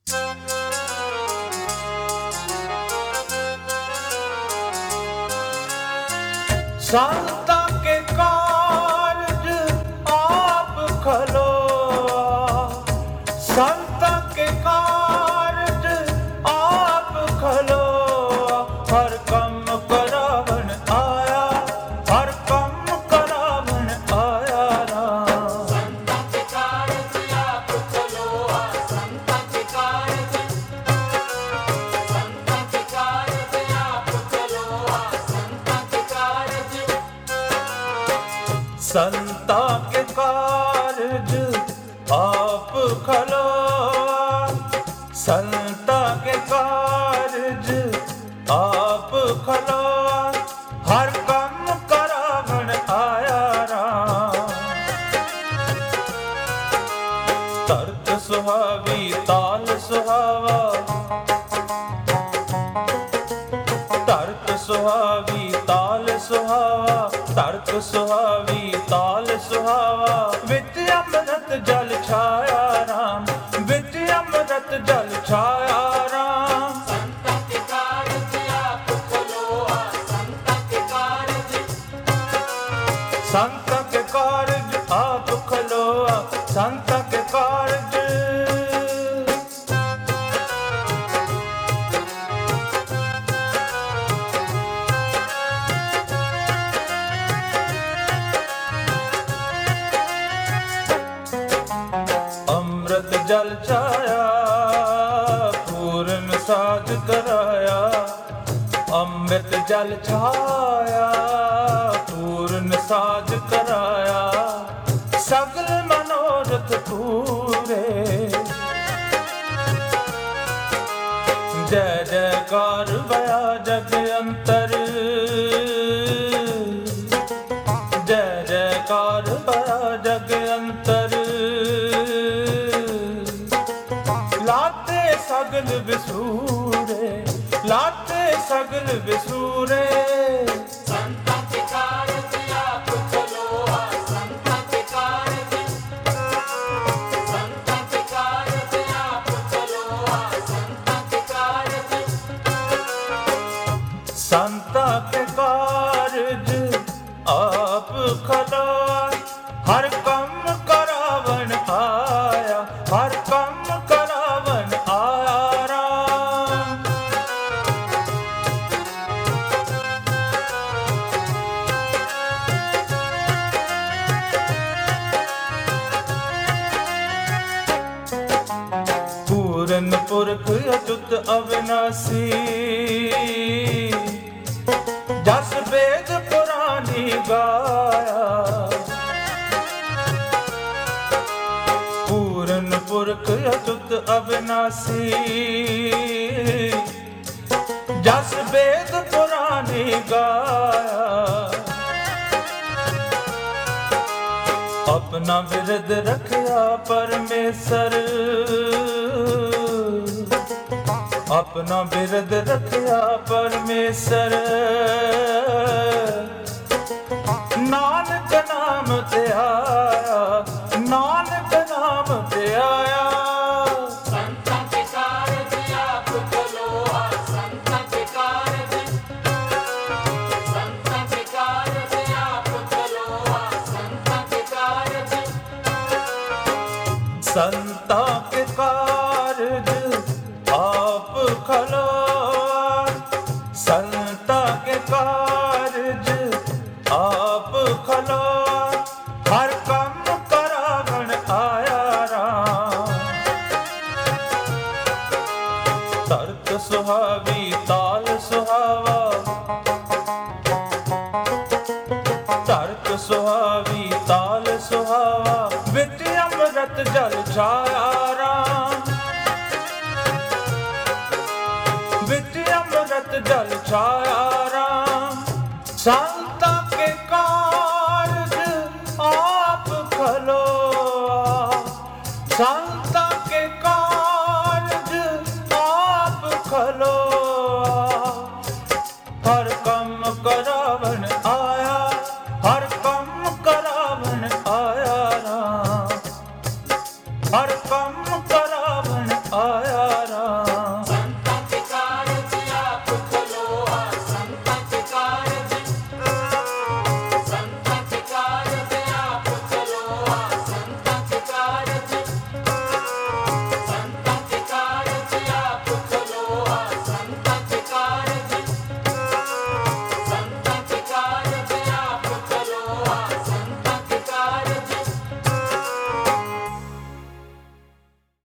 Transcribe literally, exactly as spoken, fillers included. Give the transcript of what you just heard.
संता के कारज आप खलोआ, संता के कारज आप खलोआ। हर कम करावन आया, हर कम करावन आया राम। संता के कारज आप खलोआ, संता के कारज, संता के कारज आप खलोआ, संता के कारज। संता के कारज आप खलोआ, संता के कारज आप खलोआ। हर कम करावन आया राम। तर्क सुहावी ताल सुहावा, तर्क सुहावी ताल सुहावा, तर्क सुहावी ताल सुहावा। विच अमृत जल छाया राम, विच अमृत जल छाया राम। संता के कारज आप खलोआ, संता के कारज, संत के कारज आप खलोआ, संत के कारज। अमृत जल छाया पूर्ण साज कराया, अमृत जल छाया पूर्ण साज कराया। सगल मनोरथ पूरे, जय जयकार भया जग अंतर, जय जयकार भया जग अंतर। लाते सगल बिसूरे, लाते सगल बिसूरे। संता के कारज आप खलोआ, संता के कारज, संता के कारज आप खलोआ, संता के कारज। संता के कारज आप खलोआ। हर कम करावन आया, हर कम करावन आया राम। पूरन पुरख अच्युत अविनाशी, जस वेद पुरानी गाया। पूरन पुरख अच्युत अविनाशी, जस वेद पुरानी गाया। अपना विरद रखया परमेश्वर, अपना विरद रखया परमेश्वर। नानक नाम ते आया, नानक नाम ते आया। संता के कारज आप खलोआ, संता के कारज, संता के कारज आप खलोआ, संता के कारज। संता के कारज आप खलोआ, संता के कारज आप खलोआ। हर कम करावन आया राम। तर्क सुहावी ताल सुहावा, तर्क सुहावी ताल सुहावा। विच अमृत जल छाया राम, विच अमृत जल छाया राम।